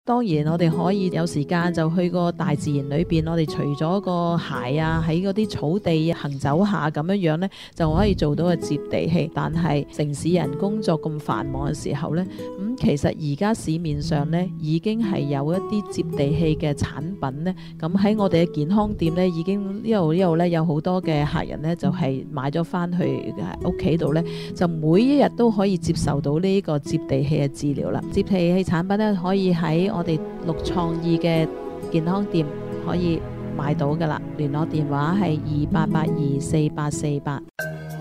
當然，我哋可以有時間就去個大自然裏邊，我哋除咗個鞋啊，喺嗰啲草地行走下咁樣呢，就可以做到個接地氣。但係城市人工作咁繁忙嘅時候呢，其實而家市面上呢已經係有一啲接地氣嘅產品呢。咁喺我哋嘅健康店呢，已經呢度呢有好多嘅客人呢，就係買咗翻去屋企度呢，就每一日都可以接受到呢個接地氣嘅治療啦。接地氣產品呢，可以喺我哋綠創意嘅健康店可以買到噶啦，聯絡電話係28824848。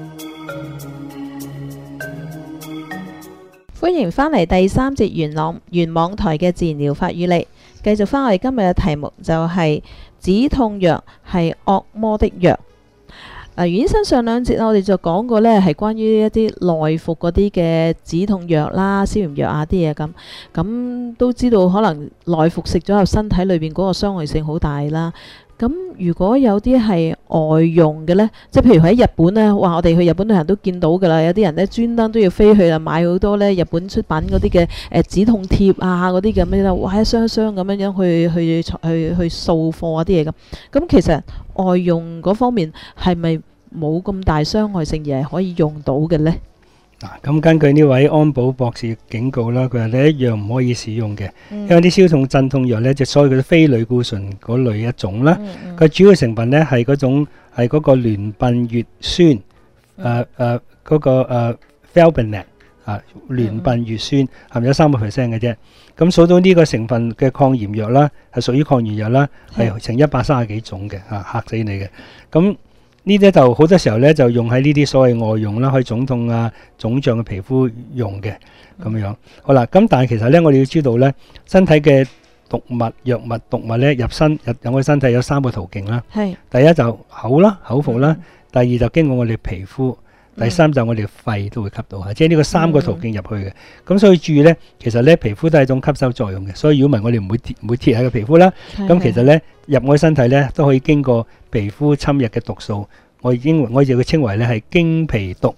歡迎翻嚟第三節元網台嘅自然療法與你，繼續翻我哋今日嘅題目就係止痛藥係惡魔的藥。原先上兩節我哋就講過呢，係關於一啲內服嗰啲嘅止痛藥啦、消炎藥啊啲嘢咁都知道可能內服食咗入身體裏邊嗰個傷害性好大啦。咁如果有啲係外用嘅呢，即係譬如喺日本呢，哇！我哋去日本旅行都見到噶啦，有啲人呢專登都要飛去啦，買好多呢日本出品嗰啲嘅止痛貼啊，嗰啲咁樣啦，哇！一箱箱咁樣去掃貨啊啲嘢咁。咁其實外用嗰方面係咪冇咁大傷害性而係可以用到嘅呢？ 咁根據呢位安保博士警告啦，佢話你一樣唔可以使用嘅，因為啲消痛鎮痛藥呢，就所謂嘅非類固醇嗰類一種啦。佢主要成分呢係嗰個聯苯乙酸，嗰個felbinate 聯苯乙酸含有3% 嘅啫。咁數到呢個成分嘅抗炎藥啦，係屬於抗炎藥啦，係成130幾種嘅，嚇死你嘅。咁呢啲就好多時候咧，就用喺呢啲所謂外用啦，可以腫痛啊、腫脹嘅皮膚用嘅咁樣。好啦，咁但係其實咧，我哋要知道咧，身體嘅毒物、藥物、毒物咧入我哋身體有3個途徑啦。係第一就口服啦，第二就經過我哋皮膚，第三就我哋肺都會吸到嚇，即係呢個3個途徑入去嘅。咁所以注意咧，其實咧皮膚都係一種吸收作用嘅，所以如果唔係我哋唔會貼喺個皮膚啦。咁其實咧入我哋身體咧都可以經過皮膚侵入嘅毒素，我就會稱為咧係經皮毒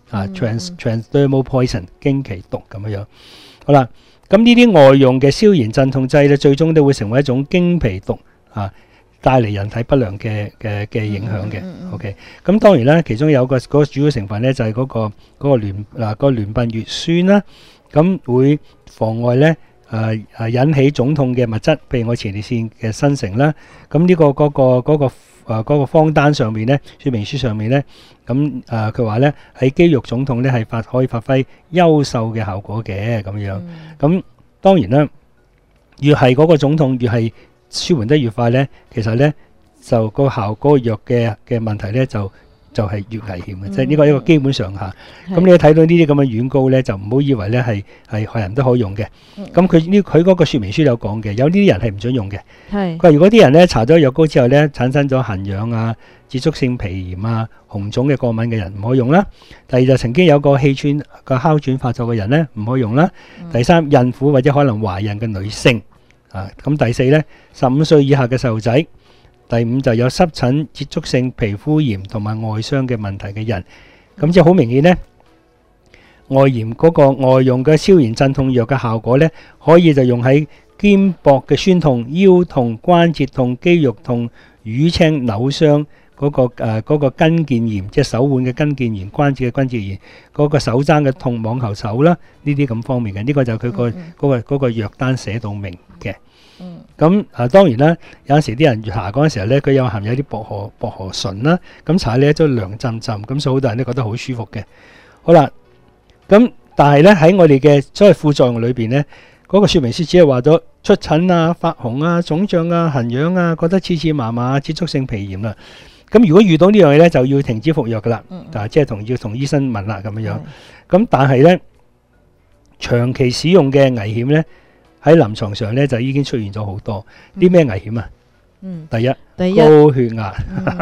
transdermal poison 經皮毒咁樣。好啦，咁呢啲外用嘅消炎鎮痛劑咧，最終都會成為一種經皮毒帶嚟人體不良嘅影響嘅。OK， 咁當然啦，其中有嗰個主要成分咧就係嗰個聯苯乙酸啦，咁會妨礙咧引起腫痛嘅物質，譬如我前列腺嘅生成啦。咁呢個方單上面咧，說明書上面咧，咁佢話咧喺肌肉腫痛咧係可以發揮優秀嘅效果嘅咁樣。咁當然啦，越係嗰個腫痛越係舒緩得越快咧，其實咧就個藥嘅問題咧就係越危險嘅，即係呢個一個基本上下。咁你睇到呢啲咁嘅軟膏咧，就唔好以為咧係害人都可以用嘅。咁佢嗰個說明書有講嘅，有呢啲人係唔准用嘅。佢話如果啲人咧搽咗藥膏之後咧，產生咗痕癢啊、接觸性皮炎啊、紅腫嘅過敏嘅人唔可以用啦。第二就曾經有個氣喘個哮喘發作嘅人咧唔可以用啦。第三，孕婦或者可能懷孕嘅女性。咁第四咧，15歲以下嘅細路仔。第五就有濕疹、接觸性皮膚炎同埋外傷嘅問題嘅人。咁即係好明顯咧，外用嘅消炎鎮痛藥嘅效果咧，可以就用喺肩膊嘅酸痛、腰痛、關節痛、肌肉痛、瘀青、扭傷嗰個筋腱炎，即係手腕嘅筋腱炎、關節嘅關節炎，嗰個手踭嘅痛、網球手啦，呢啲咁方面嘅，呢個就佢嗰個藥單寫到明嘅。咁當然啦，有陣時啲人搽嗰陣時候咧，佢有含有啲薄荷醇啦，咁搽咧都涼浸浸，咁所以好多人都覺得好舒服嘅。好啦，咁但係咧喺我哋嘅所謂副作用裏邊咧，嗰個說明書只係話咗出疹啊、發紅啊、腫脹啊、痕癢啊、覺得刺麻麻、接觸性皮炎啦。咁如果遇到呢樣嘢咧，就要停止服藥噶啦，即係要同醫生問啦咁樣。咁但係咧，長期使用嘅危險咧，喺臨床上咧就已經出現咗好多。啲咩危險啊？第一高血壓，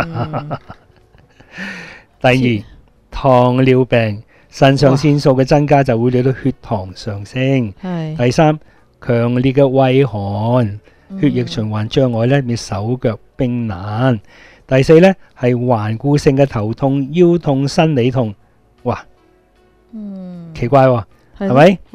第二糖尿病，腎上腺素嘅增加就會令到血糖上升。第三，強烈嘅畏寒，血液循環障礙咧，變手腳冰冷。第四咧係頑固性嘅頭痛、腰痛、生理痛。哇，奇怪喎，係咪？係啊。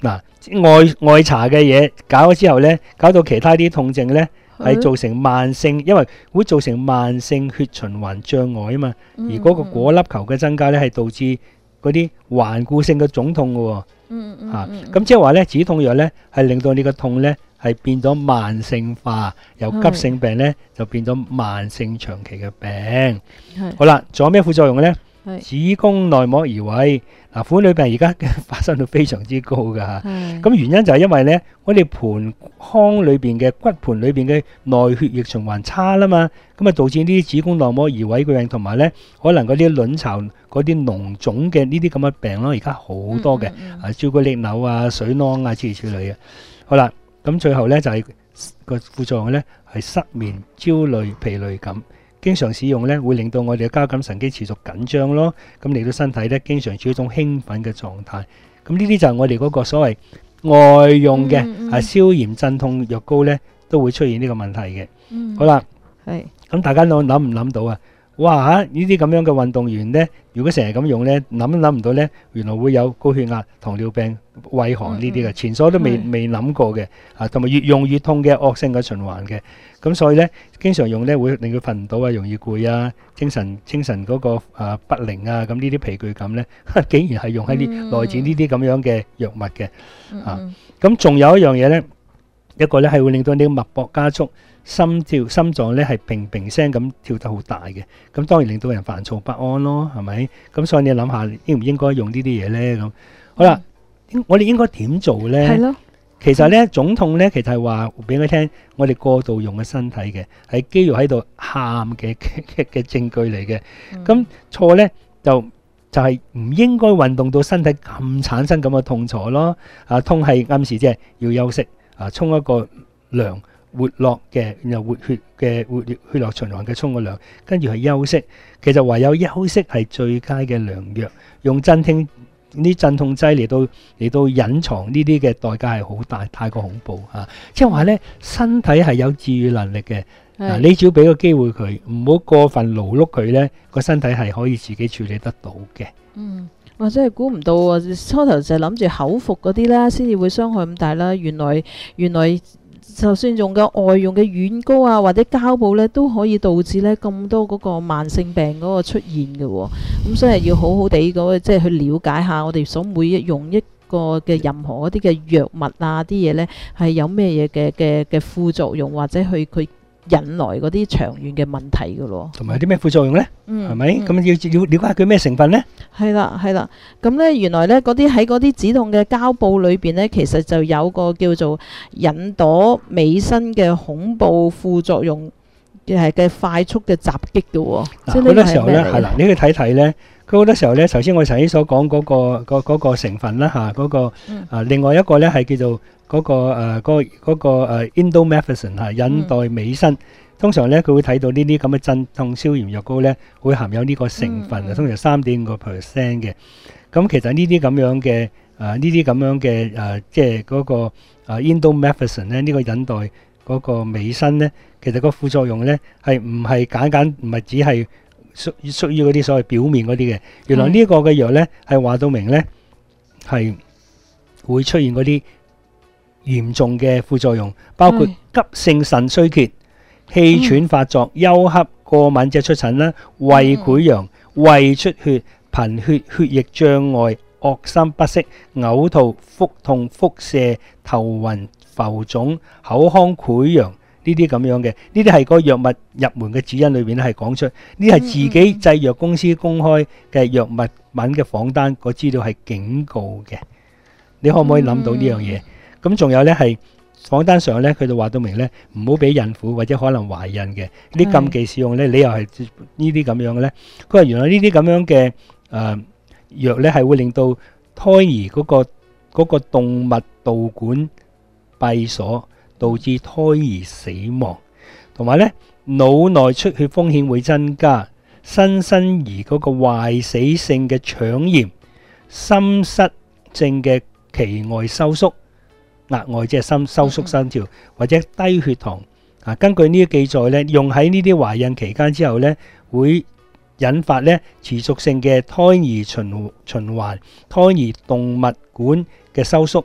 外搽嘅嘢搞咗之後咧，搞到其他啲痛症咧係造成慢性，因為會造成慢性血循環障礙啊嘛。而嗰個果粒球嘅增加咧係導致嗰啲頑固性嘅腫痛嘅喎。咁即係話咧，止痛藥咧係令到你個痛咧係變咗慢性化，由急性病咧就變咗慢性長期嘅病。好啦，仲有咩副作用咧？子宮內膜移位嗱，婦女病而家發生到非常之高㗎嚇。咁原因就係因為咧，我哋盆腔裏邊嘅骨盆裏邊嘅內血液循環差啦嘛，咁啊導致呢啲子宮內膜移位嘅病，同埋咧可能嗰啲卵巢嗰啲膿腫嘅呢啲咁嘅病咯，而家好多嘅朱古力瘤啊、水囊啊諸如此類嘅。好啦，咁最後咧就係個副作用咧係失眠、焦慮、疲累感。經常使用咧，會令到我哋嘅交感神經持續緊張咯，咁令到身體咧經常處於一種興奮嘅狀態。咁呢啲就係我哋嗰個所謂外用嘅消炎鎮痛藥膏咧，都會出現呢個問題嘅。好啦，咁大家諗唔諗到啊？哇！呢啲咁樣嘅運動員咧，如果成日咁用咧，諗唔到咧，原來會有高血壓、糖尿病、胃寒呢啲嘅，前所都未諗過嘅同埋越用越痛嘅惡性嘅循環嘅。咁所以咧，經常用咧會令佢瞓唔到啊，容易攰啊，精神嗰個不靈啊，咁呢啲疲倦感咧，竟然係用喺來自呢啲咁樣嘅藥物嘅。咁仲有一樣嘢咧，一個咧係會令到你脈搏加速。心臟咧係砰砰聲咁跳得好大嘅，咁當然令到人煩躁不安咯，係咪？咁所以你諗下應唔應該用呢啲嘢咧？咁好啦，我哋應該點做咧？係咯，其實咧腫痛咧，其實係話俾佢聽，我哋過度用嘅身體嘅，係肌肉喺度喊嘅證據嚟嘅。咁錯咧就係唔應該運動到身體咁產生咁嘅痛楚咯。痛係暗示即係要休息，沖一個涼。活絡嘅，然後活血絡循環嘅沖個涼，跟住去休息。其實唯有休息係最佳嘅良藥。用鎮痛劑嚟到隱藏呢啲嘅代價係好大，太過恐怖嚇。即係話咧，身體係有治愈能力嘅。你只要俾個機會佢，唔好過分勞碌佢咧，個身體係可以自己處理得到嘅。 我真係估唔到啊！初頭就諗住口服嗰啲啦，先至會傷害咁大啦。原來就算用嘅外用嘅軟膏啊，或者膠布咧，都可以導致咧咁多嗰個慢性病嗰個出現嘅喎。咁所以要好好地即係去了解下我哋所每一用一個嘅任何嗰啲嘅藥物啊啲嘢咧，係有咩嘢嘅副作用，或者佢引來嗰啲長遠嘅問題嘅咯。同埋啲咩副作用咧？係咪？咁要了解下佢咩成分咧？係啦。咁咧原來咧嗰啲喺嗰啲止痛嘅膠布裏邊咧，其實就有個叫做隱朵美辛嘅恐怖副作用嘅快速嘅襲擊嘅喎。好多時候咧係啦，你去睇睇咧，佢好多時候咧，頭先我頭先所講嗰個成分啦嚇，嗰個另外一個咧係叫做嗰個indomethacin 嚇，隱代美辛。通常咧佢會睇到呢啲咁嘅鎮痛消炎藥膏咧，會含有呢個成分啊，通常3.5%嘅。咁其實呢啲咁樣嘅即係嗰個indomethacin 咧，呢個隱代嗰個美辛咧，其實個副作用咧係唔係唔係只係屬於嗰啲所謂表面嗰啲嘅。原來呢個嘅藥咧係話到明咧係會出現嗰啲嚴重嘅副作用，包括急性腎衰竭、氣喘發作、休克、過敏者出疹啦、胃潰瘍、胃出血、貧血、血液障礙、惡心不適、嘔吐、腹痛、腹瀉、頭暈、浮腫、口腔潰瘍呢啲咁樣嘅，呢啲係個藥物入門嘅指引裏邊咧係講出，呢係自己製藥公司公開嘅藥物品嘅仿單，個資料係警告嘅。你可唔可以諗到呢樣嘢？咁仲有咧係仿單上咧，佢就話到明咧，唔好俾孕婦或者可能懷孕嘅啲禁忌使用咧，你又係呢啲咁樣嘅咧。佢話原來呢啲咁樣嘅藥咧係會令到胎兒嗰個動脈導管閉鎖，導致胎兒死亡，同埋咧腦內出血風險會增加，新生兒嗰個壞死性嘅腸炎、心室症嘅期外收縮。額外即係收縮心跳或者低血糖根據呢啲記載咧，用喺呢啲懷孕期間之後咧，會引發咧持續性嘅胎兒循環、胎兒動脈管嘅收縮，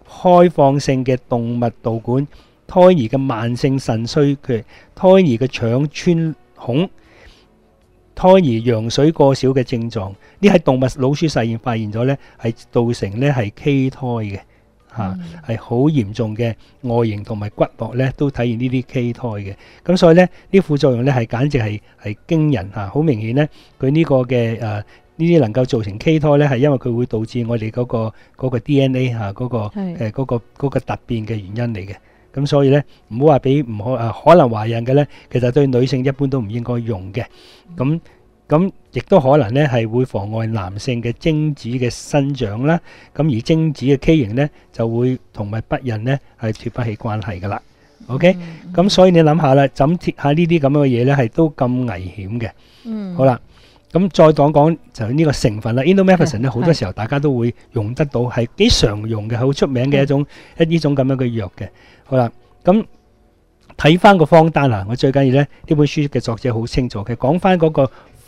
開放性嘅動脈導管、胎兒嘅慢性腎衰竭、胎兒嘅腸穿孔、胎兒羊水過少嘅症狀，呢係動物老鼠實驗發現咗呢，係造成呢係畸胎嘅嚇，係好嚴重嘅外形同埋骨骼呢都體現呢啲畸胎嘅。咁所以呢啲副作用呢係簡直係驚人嚇，好明顯呢，佢呢個嘅呢啲能夠造成畸胎呢，係因為佢會導致我哋嗰個 DNA 嚇嗰個突變嘅原因嚟嘅。咁所以咧，唔好話俾唔可能懷孕嘅咧，其實對女性一般都唔應該用嘅。咁亦都可能咧係會妨礙男性嘅精子嘅生長啦。咁而精子嘅畸形咧就會同埋不孕咧係脫不起關係噶啦。OK，咁所以你諗下啦，怎貼下呢啲咁樣嘅嘢咧係都咁危險嘅。好啦，咁再講就呢個成分啦。Indomethacin 咧好多時候大家都會用得到，係幾常用嘅，好出名嘅呢種咁樣嘅藥嘅。好啦，咁睇翻個方單啊，我最緊要咧呢本書嘅作者好清楚嘅，講翻嗰個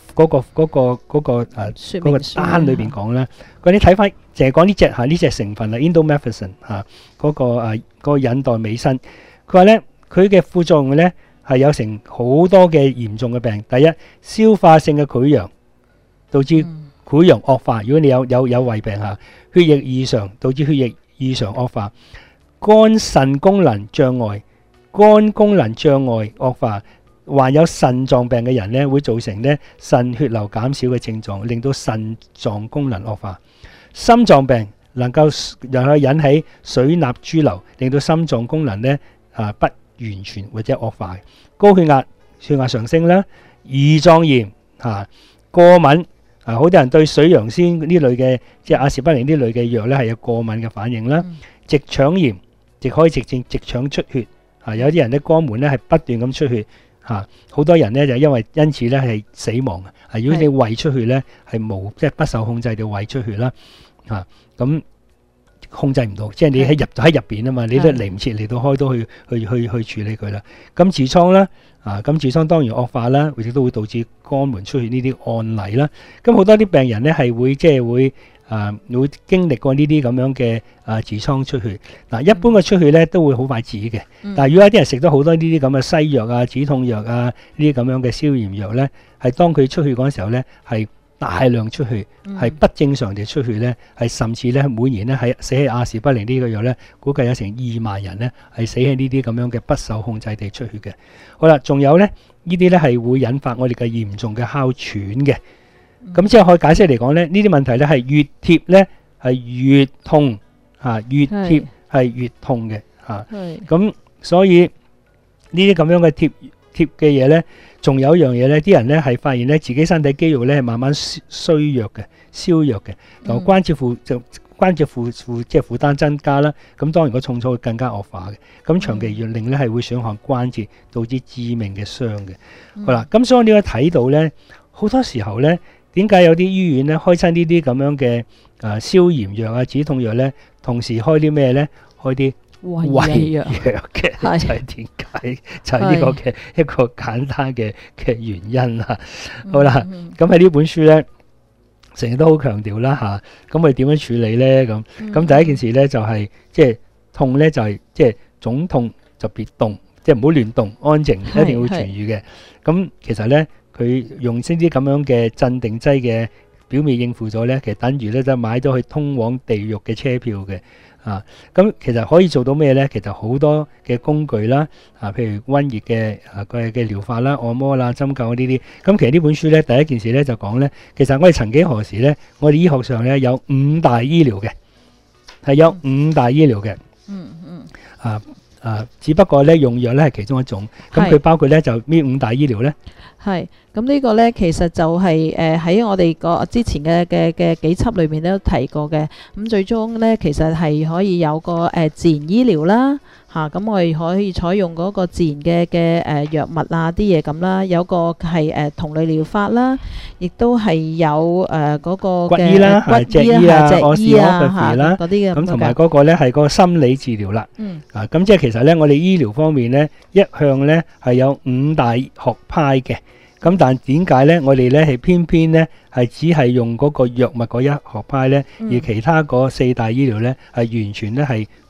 單裏邊講咧，你睇翻淨係講呢隻成分啊 ，Indomethacin 嗰個隱代美辛，佢話咧佢嘅副作用咧係有成好多嘅嚴重嘅病。第一，消化性嘅潰瘍導致潰瘍惡化，如果你有胃病嚇，血液異常導致血液異常惡化。肝腎功能障礙，肝功能障礙惡化，患有腎臟病嘅人咧，會造成咧腎血流減少嘅症狀，令到腎臟功能惡化。心臟病能夠引起水鈉潴留，令到心臟功能咧不完全或者惡化。高血壓上升啦，胰臟炎過敏好多人對水楊仙呢類嘅即係阿士匹靈呢類嘅藥咧係有過敏嘅反應啦。直腸炎。直腸出血有啲人咧肛門咧係不斷咁出血好多人咧就因此咧係死亡如果你胃出血咧係即係不受控制嘅胃出血啦咁控制唔到，即係你喺入邊啊嘛，你都嚟唔切嚟到開刀去處理佢啦。咁痔瘡啦咁痔瘡當然惡化啦，亦都會導致肛門出血呢啲案例啦。咁好多啲病人咧係會會經歷過呢啲咁樣嘅痔瘡出血。一般嘅出血咧都會好快止嘅。但係如果有啲人食咗好多呢啲咁嘅西藥止痛藥呢啲咁樣嘅消炎藥咧，係當佢出血嗰陣時候咧係大量出血，係不正常地出血咧，係甚至咧每年咧係死喺阿士匹靈呢個藥咧，估計有成2萬人咧係死喺呢啲咁樣嘅不受控制地出血嘅。好啦，仲有咧呢啲咧係會引發我哋嘅嚴重嘅哮喘嘅。咁之後可以解釋嚟講咧，呢啲問題咧係越貼咧係越痛越貼係越痛嘅咁所以呢啲咁樣嘅貼嘅嘢咧，仲有一樣嘢咧，啲人咧係發現咧自己身體肌肉咧係慢慢衰弱嘅、消弱嘅，同關節即係負擔增加啦。咁當然個重挫會更加惡化嘅。咁長期越令咧係會損害關節，導致致命嘅傷嘅。好啦，咁所以你可以睇到咧，好多時候咧，點解有啲醫院咧開親呢啲咁樣嘅消炎藥止痛藥咧，同時開啲咩咧？開啲胃藥嘅，就係點解？就係呢個嘅一個簡單嘅原因啦。好啦，咁喺呢本書咧，成日都好強調啦咁我哋點樣處理咧？咁第一件事咧就係即係痛咧就係即係總痛就別動，即係唔好亂動，安靜一定會痊愈嘅。咁其實咧佢用呢啲咁樣嘅鎮定劑嘅表面應付咗咧，其實等於咧就買咗去通往地獄嘅車票嘅。咁其實可以做到咩咧？其實好多嘅工具啦，譬如溫熱嘅療法啦、按摩啦、針灸呢啲。咁其實呢本書咧，第一件事咧就講咧，其實我哋曾幾何時咧，我哋醫學上咧有5大醫療嘅，係有5大醫療嘅。只不過咧用藥咧係其中一種。咁佢包括咧就呢5大醫療咧。 係，咁呢個呢，其實就係喺我哋個之前嘅幾輯裏面都提過嘅。咁最終呢，其實係可以有個自然醫療啦，咁我哋可以採用嗰個自然嘅藥物啲嘢咁啦。有個係同類療法啦，亦都係有嗰個嘅骨醫啦、脊醫啦嗰啲嘅。咁同埋嗰個呢係個心理治療啦。咁即係其實呢，我哋醫療方面呢，一向呢係有5大學派嘅。咁但點解咧？我哋咧係偏偏咧係只係用嗰個藥物嗰一學派咧，而其他嗰4大醫療咧係完全咧係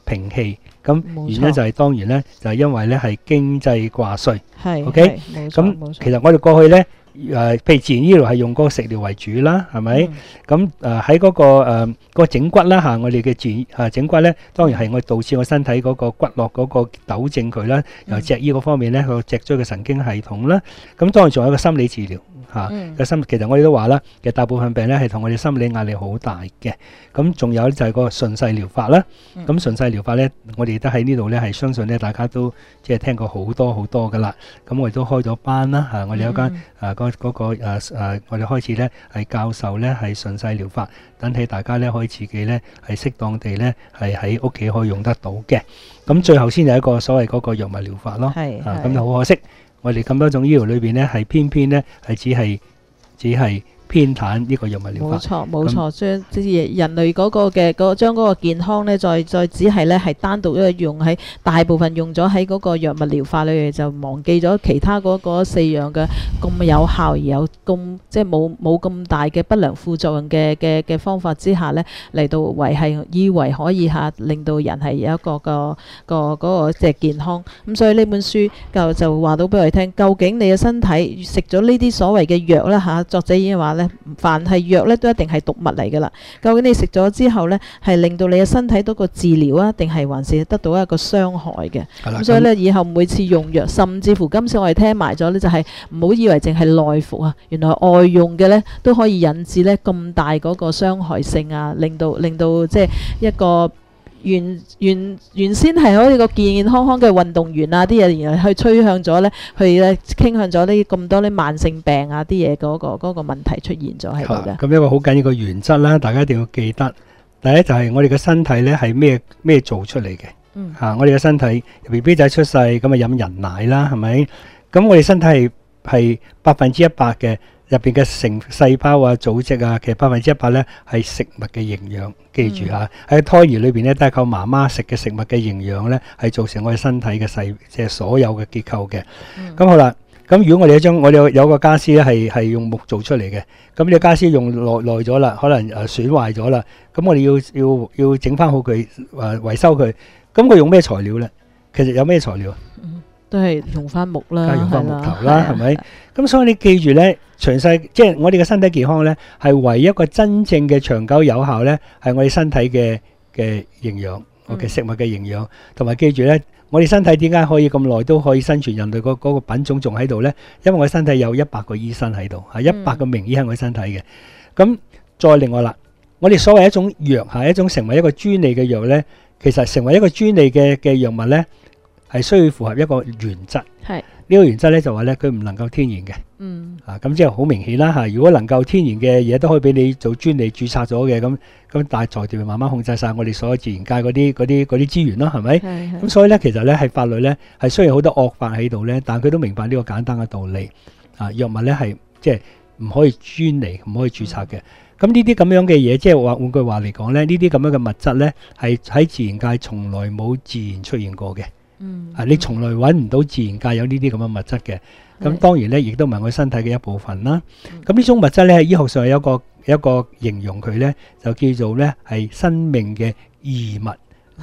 平氣。咁冇錯原因就係當然咧，就係因為咧係經濟掛帥。 係 OK， 係冇錯咁冇錯其實我哋過去咧譬如自然醫療係用嗰個食療為主啦，係咪？咁喺嗰個整骨啦嚇，我哋嘅整骨咧，當然係我哋導致我身體嗰個骨骼嗰個糾正佢啦。由脊醫嗰方面咧，個脊椎嘅神經系統啦。咁當然仲有一個心理治療嚇。其實我哋都話啦，其實大部分病咧係同我哋心理壓力好大嘅。咁仲有就係個順勢療法啦。咁順勢療法咧，我哋都喺呢度咧係相信咧，大家都即係聽過好多噶啦。咁我哋都開咗班啦嚇，我哋有間我哋開始咧係教授咧係順勢療法，等起大家咧可以自己咧係適當地咧係喺屋企可以用得到嘅。咁最後先有一個所謂嗰個藥物療法咯。咁就好可惜，我哋咁多種醫療裏邊咧係偏偏咧係只係偏袒呢個藥物療法。 冇錯，將人類嗰個嘅將嗰個健康咧，再只係咧係單獨用喺大部分用咗喺嗰個藥物療法裏邊，就忘記咗其他嗰4樣嘅咁有效而有咁即係冇咁大嘅不良副作用嘅方法之下咧，嚟到以為可以令到人係有一個即係健康。咁所以呢本書就話到俾我哋聽，究竟你嘅身體食咗呢啲所謂嘅藥啦作者已經話凡係藥咧都一定係毒物嚟噶啦。究竟你食咗之後咧，係令到你嘅身體得個治療啊，定係還是得到一個傷害嘅？咁所以咧，以後每次用藥，甚至乎今次我哋聽埋咗咧，就係唔好以為淨係內服啊，原來外用嘅咧都可以引致咧咁大嗰個傷害性啊，令到即係一個原先係好似個健健康康嘅運動員啊啲嘢，然後去趨向咗咧，去傾向咗呢咁多啲慢性病啊啲嘢嗰個問題出現咗喺度嘅。 咁一個好緊要嘅原則啦，大家一定要記得。第一就係我哋嘅身體咧係咩做出嚟嘅？我哋嘅身體 BB 仔出世咁啊飲人奶啦，係咪？咁我哋身體係100%嘅。入邊嘅細胞啊、組織啊，其實100%咧係食物嘅營養。記住嚇，喺胎兒裏邊咧都係靠媽媽食嘅食物嘅營養咧，係造成我哋身體嘅即係所有嘅結構嘅。咁好啦，咁如果我哋有個家私咧係用木做出嚟嘅，咁呢個家私用耐咗啦，可能損壞咗啦，咁我哋要整翻好佢，維修佢。咁佢用咩材料咧？其實有咩材料？ 都係用翻木啦， 用翻木頭啦，係咪？咁所以你記住咧，詳細即係我哋嘅身體健康咧，係唯一一個真正嘅長久有效咧，係我哋身體嘅營養，我嘅食物嘅營養，同埋記住咧，我哋身體點解可以咁耐都可以生存？人類嗰個品種仲喺度咧，因為我哋身體有100個醫生喺度，係100個名醫喺我哋身體嘅。咁再另外啦，我哋所謂一種藥係一種成為一個專利嘅藥咧，其實成為一個專利嘅藥物咧，係需要符合一個原則。係呢個原則咧就話咧，佢唔能夠天然嘅。咁即係好明顯啦嚇。如果能夠天然嘅嘢都可以俾你做專利註冊咗嘅，咁大財團慢慢控制晒我哋所有自然界嗰啲資源咯，係咪？咁所以咧，其實咧係法律咧係雖然好多惡法喺度咧，但佢都明白呢個簡單嘅道理。藥物咧係即係唔可以專利，唔可以註冊嘅。咁呢啲咁樣嘅嘢，即係話換句話嚟講咧，呢啲咁樣嘅物質咧係喺自然界從來冇自然出現過嘅。你從來揾唔到自然界有呢啲咁嘅物質嘅。咁當然咧，亦都唔係我身體嘅一部分啦。咁呢種物質咧喺醫學上有一個形容佢咧，就叫做咧係生命嘅異物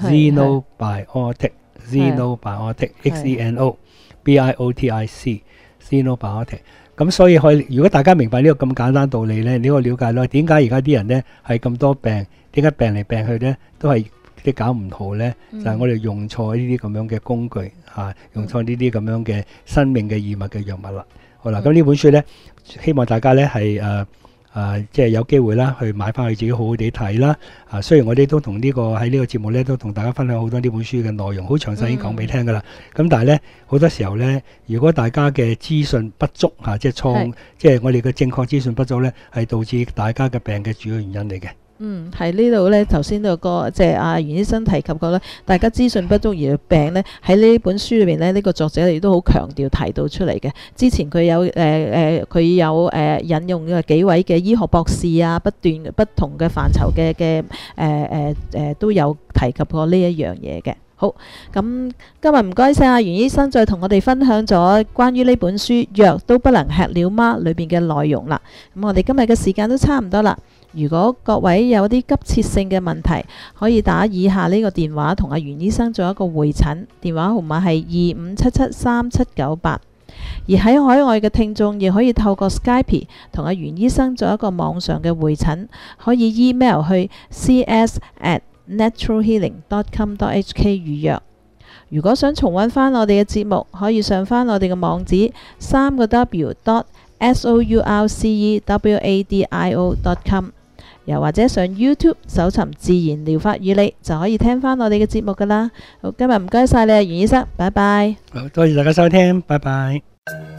xenobiotic，xenobiotic。咁所以如果大家明白呢個咁簡單道理咧，你可以了解咯，點解而家啲人咧係咁多病，點解病嚟病去咧都係啲搞唔好咧？就係我哋用錯呢啲咁樣嘅工具用錯呢啲咁樣嘅生命嘅異物嘅藥物啦。好啦，咁呢本書咧，希望大家咧係即係有機會啦，去買翻去自己好好地睇啦。雖然我哋都同喺呢個節目咧，都同大家分享好多呢本書嘅內容，好詳細已經講俾你聽噶啦。咁但係咧，好多時候咧，如果大家嘅資訊不足即係即係我哋嘅正確資訊不足咧，係導致大家嘅病嘅主要原因嚟嘅。 喺呢度咧，頭先都個即係袁醫生提及過咧，大家資訊不足而病咧，喺呢本書裏邊咧，呢個作者亦都好強調提到出嚟嘅。之前佢有引用幾位嘅醫學博士啊，不同嘅範疇嘅都有提及過呢一樣嘢嘅。好，咁今日唔該晒袁醫生，再同我哋分享咗關於呢本書《藥都不能吃了嗎》裏邊嘅內容啦。咁我哋今日嘅時間都差唔多啦。 如果各位有啲急切性嘅問題，可以打以下呢個電話同阿袁醫生做一個會診，電話號碼係25773798。而喺海外嘅聽眾亦可以透過 Skype 同阿袁醫生做一個網上嘅會診，可以 email 去 cs@naturalhealing.com.hk 預約。如果想重溫翻我哋嘅節目，可以上翻我哋嘅網址3w.sourcewadio.com， 又或者上 YouTube 搜尋自然療法與你，就可以聽翻我哋嘅節目噶啦。好，今日唔該晒你啊，袁醫生，拜拜。 好，多謝大家收聽，拜拜。